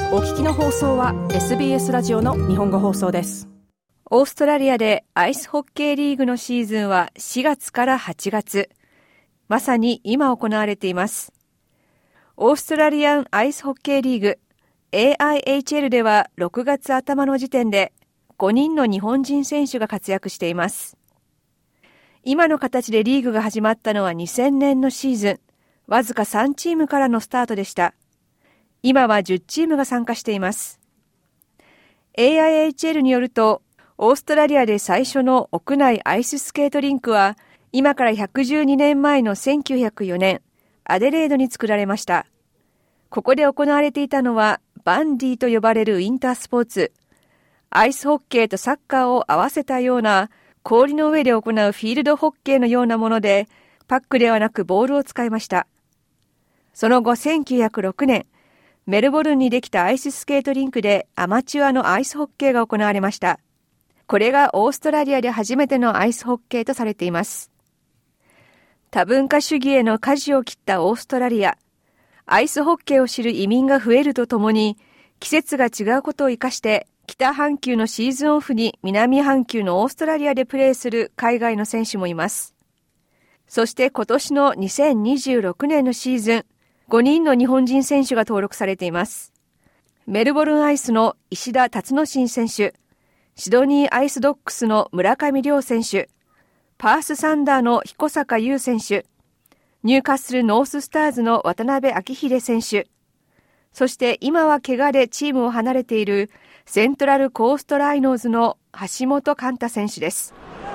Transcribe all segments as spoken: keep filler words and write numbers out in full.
お聞きの放送は エスビーエス ラジオの日本語放送です。 オーストラリアでアイスホッケーリーグのシーズンはしがつからはちがつ、まさに今行われています。オーストラリアンアイスホッケーリーグ エーアイエイチエル ではろくがつ頭の時点でごにんの日本人選手が活躍しています。今の形でリーグが始まったのはにせんねんのシーズン、わずかさんチームからのスタートでした。今はじゅっチームが参加しています。エーアイエイチエル によると、オーストラリアで最初の屋内アイススケートリンクは、今からひゃくじゅうにねんまえのせんきゅうひゃくよねん、アデレードに作られました。ここで行われていたのは、バンディと呼ばれるウィンタースポーツ。アイスホッケーとサッカーを合わせたような、氷の上で行うフィールドホッケーのようなもので、パックではなくボールを使いました。その後、せんきゅうひゃくろくねん、メルボルンにできたアイススケートリンクでアマチュアのアイスホッケーが行われました。これがオーストラリアで初めてのアイスホッケーとされています。多文化主義への舵を切ったオーストラリア。アイスホッケーを知る移民が増えるとともに、季節が違うことを生かして、北半球のシーズンオフに南半球のオーストラリアでプレーする海外の選手もいます。そして今年のにせんにじゅうろくねんのシーズン、ごにんの日本人選手が登録されています。メルボルンアイスの石田達之進選手、シドニーアイスドックスの村上亮選手、パースサンダーの彦坂優選手、ニューカッスルノーススターズの渡辺明秀選手、そして今は怪我でチームを離れているセントラルコーストライノーズの橋本寛太選手です。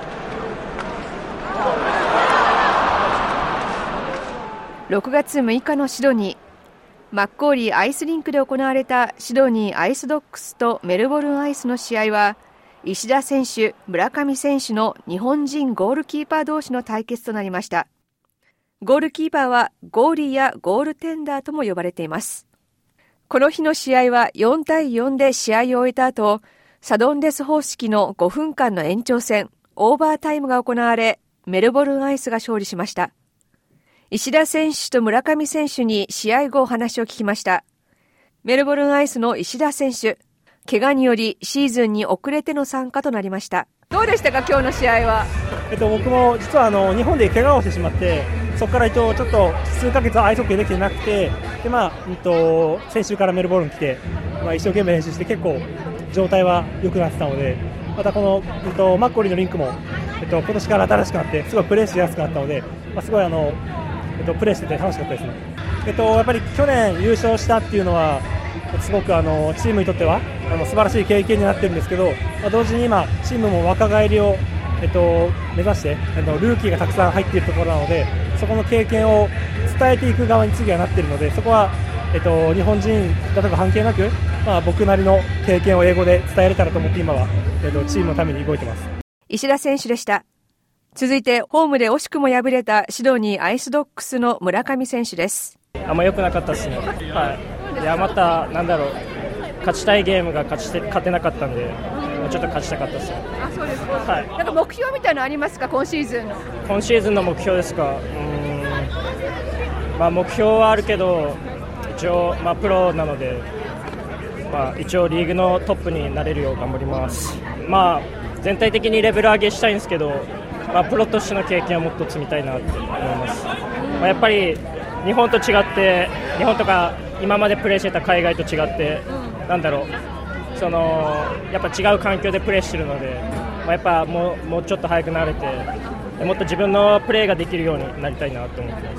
ろくがつむいかのシドニー、マッコーリーアイスリンクで行われたシドニーアイスドックスとメルボルンアイスの試合は、石田選手、村上選手の日本人ゴールキーパー同士の対決となりました。ゴールキーパーはゴーリーやゴールテンダーとも呼ばれています。この日の試合はよんたいよんで試合を終えた後、サドンデス方式のごふんかんの延長戦、オーバータイムが行われ、メルボルンアイスが勝利しました。石田選手と村上選手に試合後お話を聞きました。メルボルンアイスの石田選手、怪我によりシーズンに遅れての参加となりました。どうでしたか、今日の試合は。 えっと、僕も実はあの日本で怪我をしてしまって、そこから一応ちょっと数ヶ月アイスホッケーできてなくて、で、まあうんと、先週からメルボルン来て、まあ、一生懸命練習して結構状態は良くなってたので、またこの、うんと、マッコリーのリンクも、えっと、今年から新しくなってすごいプレーしやすくなったので、まあ、すごいあのえっと、プレーしてて楽しかったですね。えっと、やっぱり去年優勝したっていうのはすごくあのチームにとってはあの素晴らしい経験になってるんですけど、まあ、同時に今チームも若返りを、えっと、目指してあのルーキーがたくさん入っているところなので、そこの経験を伝えていく側に次はなっているので、そこは、えっと、日本人だとか関係なく、まあ、僕なりの経験を英語で伝えられたらと思って今は、えっと、チームのために動いてます。 石田選手でした。続いてホームで惜しくも敗れたシドニーアイスドックスの村上選手です。 あんま良くなかったですね。はい。いや、またなんだろう、勝ちたいゲームが勝ちて勝てなかったんで、もうちょっと勝ちたかったですよ。 あ、そうですか。 はい。 なんか目標みたいなのありますか、今シーズンの。 今シーズンの目標ですか。うーん。まあ目標はあるけど、一応まあプロなので、まあ一応リーグのトップになれるよう頑張ります。まあ全体的にレベル上げしたいんですけど。まあ、プロとしての経験をもっと積みたいなと思います。まあ、やっぱり日本と違って日本とか今までプレーしてた海外と違って、うん、なんだろう、そのやっぱ違う環境でプレーしてるので、まあ、やっぱもう、もうちょっと早くなれてもっと自分のプレーができるようになりたいなと思ってます。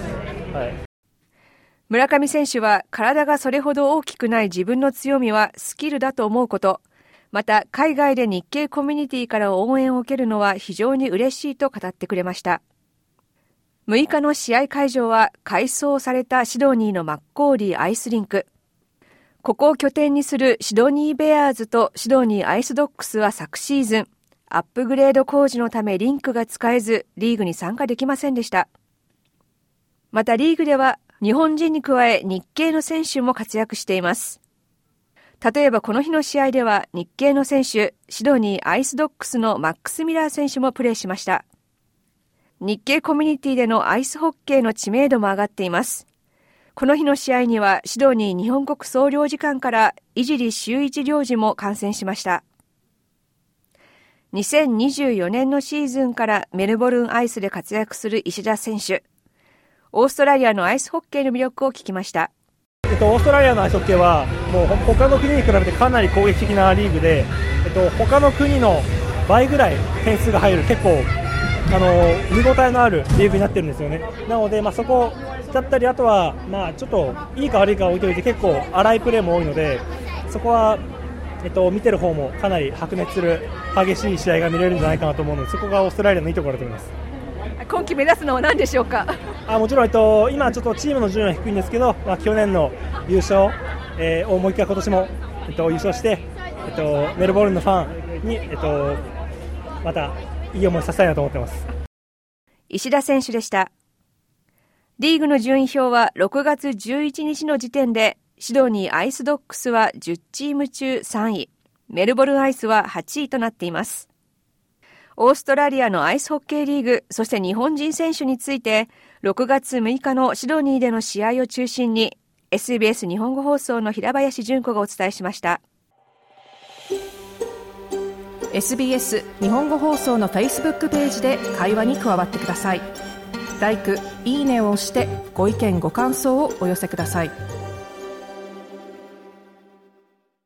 はい。 村上選手は体がそれほど大きくない自分の強みはスキルだと思うこと、また海外で日系コミュニティから応援を受けるのは非常に嬉しいと語ってくれました。むいかの試合会場は改装されたシドニーのマッコーリーアイスリンク。ここを拠点にするシドニーベアーズとシドニーアイスドックスは昨シーズン、アップグレード工事のためリンクが使えずリーグに参加できませんでした。またリーグでは日本人に加え日系の選手も活躍しています。例えばこの日の試合では日系の選手、シドニーアイスドックスのマックス・ミラー選手もプレーしました。日系コミュニティでのアイスホッケーの知名度も上がっています。 この日の試合にはシドニー日本国総領事館から井尻修一領事も観戦しました。にせんにじゅうよねんのシーズンからメルボルンアイスで活躍する石田選手。オーストラリアのアイスホッケーの魅力を聞きました。 えっと、オーストラリアのアイスホッケーはもう他の国に比べてかなり攻撃的なリーグで、えっと、他の国の倍ぐらい点数が入る結構あの見応えのあるリーグになってるんですよね。なので、まあ、そこだったりあとは、まあ、ちょっといいか悪いか置いておいて結構荒いプレーも多いので、そこは、えっと、見てる方もかなり白熱する激しい試合が見れるんじゃないかなと思うので、そこがオーストラリアのいいところだと思います。 今季目指すのは何でしょうか。 あもちろん、えっと、今ちょっとチームの順位は低いんですけど、まあ、去年の優勝、えー、をもう一回今年も、えっと、優勝して、えっと、メルボルンのファンに、えっと、またいい思いさせたいなと思っています。 石田選手でした。リーグの順位表はろくがつじゅういちにちの時点でシドニーアイスドッグスはじゅっチーム中さんい、メルボルンアイスははちいとなっています。オーストラリアのアイスホッケーリーグ、そして日本人選手についてろくがつむいかのシドニーでの試合を中心に エスビーエス 日本語放送の平林純子がお伝えしました。 エスビーエス 日本語放送の Facebook ページで会話に加わってください。ライク、いいねを押してご意見ご感想をお寄せください。